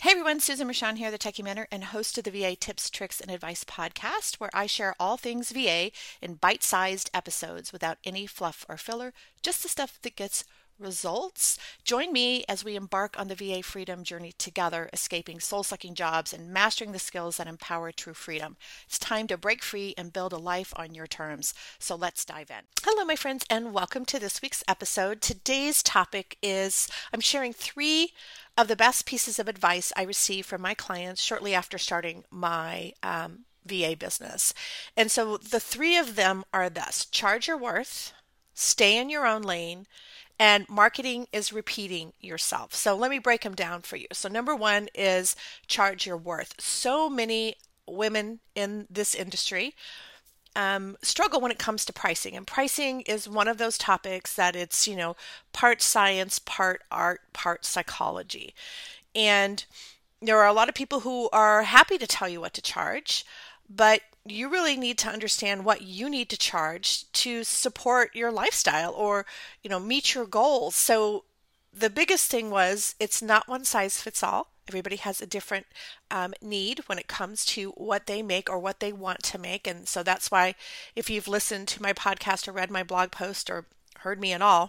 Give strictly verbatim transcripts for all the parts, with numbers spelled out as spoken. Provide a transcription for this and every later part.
Hey everyone, Susan Rashan here, the Techie Mentor and host of the V A Tips, Tricks, and Advice podcast, where I share all things V A in bite-sized episodes without any fluff or filler, just the stuff that gets results. Join me as we embark on the V A freedom journey together, escaping soul-sucking jobs and mastering the skills that empower true freedom. It's time to break free and build a life on your terms. So let's dive in. Hello, my friends, and welcome to this week's episode. Today's topic is I'm sharing three of the best pieces of advice I received from my clients shortly after starting my um, V A business. And so the three of them are this: charge your worth, stay in your own lane, and marketing is repeating yourself. So let me break them down for you. So number one is charge your worth. So many women in this industry Um, struggle when it comes to pricing. And pricing is one of those topics that it's, you know, part science, part art, part psychology. And there are a lot of people who are happy to tell you what to charge, but you really need to understand what you need to charge to support your lifestyle or, you know, meet your goals. So the biggest thing was it's not one size fits all. Everybody has a different um, need when it comes to what they make or what they want to make. And so that's why if you've listened to my podcast or read my blog post or heard me at all,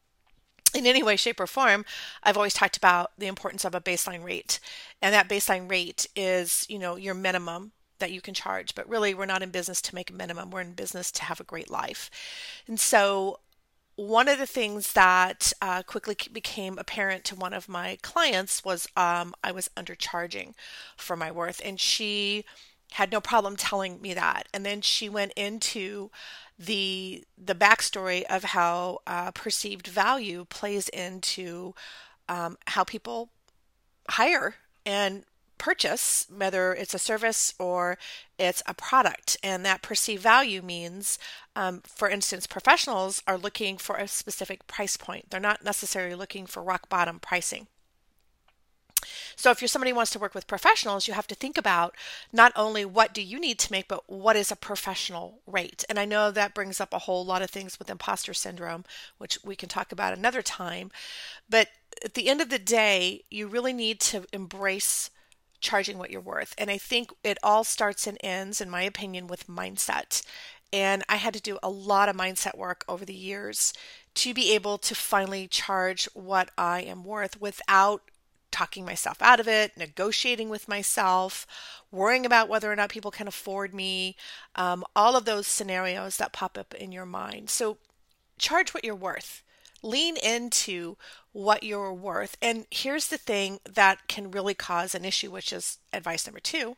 in any way, shape, or form, I've always talked about the importance of a baseline rate. And that baseline rate is, you know, your minimum that you can charge. But really, we're not in business to make a minimum. We're in business to have a great life. And so one of the things that uh, quickly became apparent to one of my clients was um, I was undercharging for my worth, and she had no problem telling me that. And then she went into the the backstory of how uh, perceived value plays into um, how people hire and purchase, whether it's a service or it's a product. And that perceived value means, um, for instance, professionals are looking for a specific price point. They're not necessarily looking for rock bottom pricing. So if you're somebody who wants to work with professionals, you have to think about not only what do you need to make, but what is a professional rate? And I know that brings up a whole lot of things with imposter syndrome, which we can talk about another time. But at the end of the day, you really need to embrace charging what you're worth. And I think it all starts and ends, in my opinion, with mindset. And I had to do a lot of mindset work over the years to be able to finally charge what I am worth without talking myself out of it, negotiating with myself, worrying about whether or not people can afford me, um, all of those scenarios that pop up in your mind. So charge what you're worth. Lean into what you're worth. And here's the thing that can really cause an issue, which is advice number two,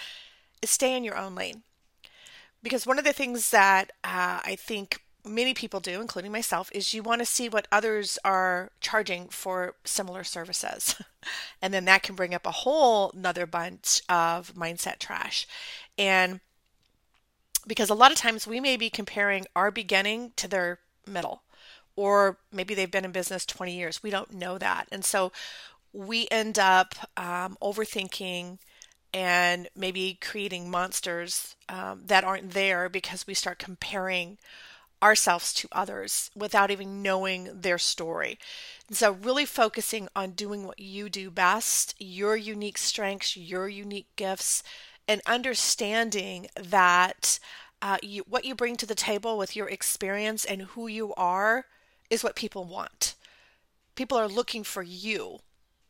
is stay in your own lane. Because one of the things that uh, I think many people do, including myself, is you want to see what others are charging for similar services. And then that can bring up a whole nother bunch of mindset trash. And because a lot of times we may be comparing our beginning to their middle, or maybe they've been in business twenty years. We don't know that. And so we end up um, overthinking and maybe creating monsters um, that aren't there because we start comparing ourselves to others without even knowing their story. And so really focusing on doing what you do best, your unique strengths, your unique gifts, and understanding that uh, you, what you bring to the table with your experience and who you are is what people want. People are looking for you,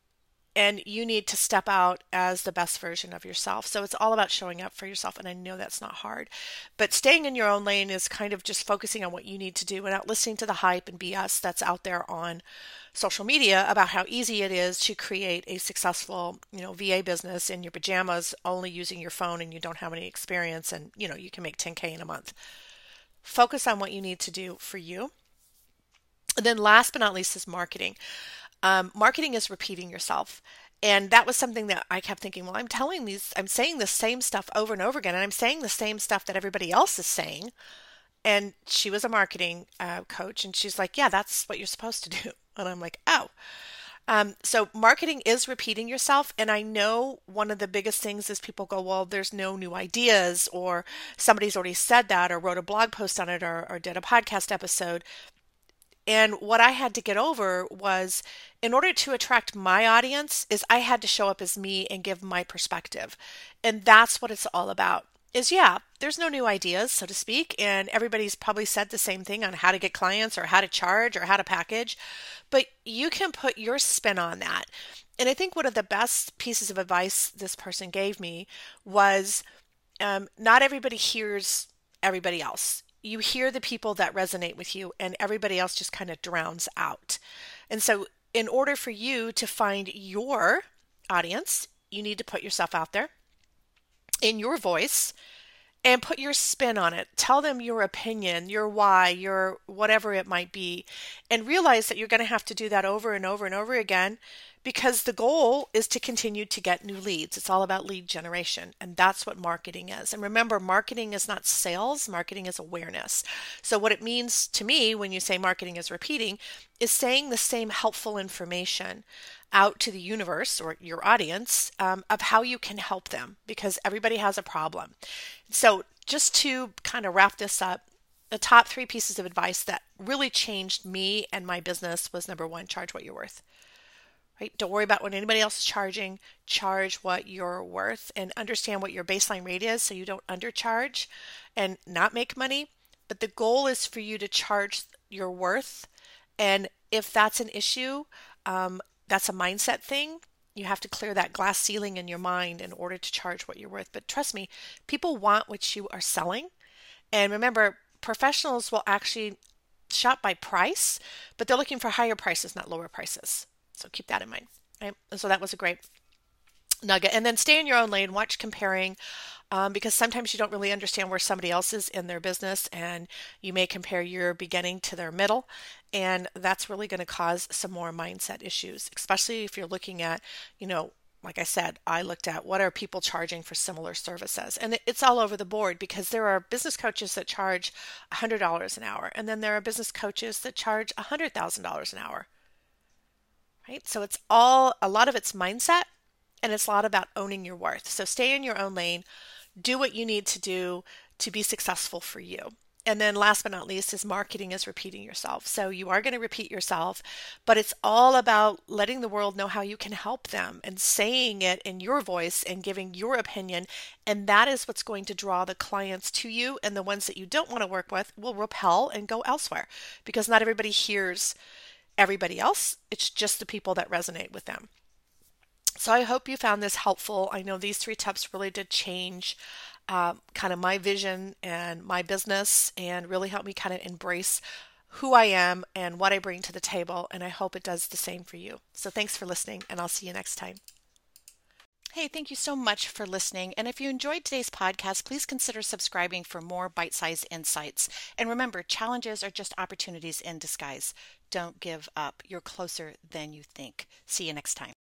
and you need to step out as the best version of yourself. So it's all about showing up for yourself, and I know that's not hard. But staying in your own lane is kind of just focusing on what you need to do and not listening to the hype and B S that's out there on social media about how easy it is to create a successful, you know, V A business in your pajamas, only using your phone, and you don't have any experience, and, you know, you can make ten K in a month. Focus on what you need to do for you. And then last but not least is marketing. Um, marketing is repeating yourself. And that was something that I kept thinking, well, I'm telling these, I'm saying the same stuff over and over again, and I'm saying the same stuff that everybody else is saying. And she was a marketing uh, coach, and she's like, yeah, that's what you're supposed to do. And I'm like, oh. Um, so marketing is repeating yourself. And I know one of the biggest things is people go, well, there's no new ideas, or somebody's already said that or wrote a blog post on it, or, or did a podcast episode. And what I had to get over was, in order to attract my audience, is I had to show up as me and give my perspective. And that's what it's all about. Is yeah, there's no new ideas, so to speak, and everybody's probably said the same thing on how to get clients or how to charge or how to package, but you can put your spin on that. And I think one of the best pieces of advice this person gave me was um, not everybody hears everybody else. You hear the people that resonate with you, and everybody else just kind of drowns out. And so, in order for you to find your audience, you need to put yourself out there in your voice and put your spin on it. Tell them your opinion, your why, your whatever it might be, and realize that you're going to have to do that over and over and over again, because the goal is to continue to get new leads. It's all about lead generation, and that's what marketing is. And remember, marketing is not sales, marketing is awareness. So what it means to me when you say marketing is repeating is saying the same helpful information out to the universe or your audience um, of how you can help them, because everybody has a problem. So just to kind of wrap this up, the top three pieces of advice that really changed me and my business was: number one, charge what you're worth. Right? Don't worry about what anybody else is charging. Charge what you're worth, and understand what your baseline rate is so you don't undercharge and not make money. But the goal is for you to charge your worth. And if that's an issue, um, that's a mindset thing. You have to clear that glass ceiling in your mind in order to charge what you're worth. But trust me, people want what you are selling. And remember, professionals will actually shop by price, but they're looking for higher prices, not lower prices. So keep that in mind. Right? So that was a great nugget. And then stay in your own lane, watch comparing, um, because sometimes you don't really understand where somebody else is in their business, and you may compare your beginning to their middle. And that's really going to cause some more mindset issues, especially if you're looking at, you know, like I said, I looked at what are people charging for similar services, and it's all over the board, because there are business coaches that charge one hundred dollars an hour, and then there are business coaches that charge one hundred thousand dollars an hour. Right? So it's all, a lot of it's mindset, and it's a lot about owning your worth. So stay in your own lane, do what you need to do to be successful for you. And then last but not least is marketing is repeating yourself. So you are going to repeat yourself, but it's all about letting the world know how you can help them and saying it in your voice and giving your opinion. And that is what's going to draw the clients to you, and the ones that you don't want to work with will repel and go elsewhere, because not everybody hears everybody else. It's just the people that resonate with them. So I hope you found this helpful. I know these three tips really did change um, kind of my vision and my business, and really helped me kind of embrace who I am and what I bring to the table. And I hope it does the same for you. So thanks for listening, and I'll see you next time. Hey, thank you so much for listening. And if you enjoyed today's podcast, please consider subscribing for more bite-sized insights. And remember, challenges are just opportunities in disguise. Don't give up. You're closer than you think. See you next time.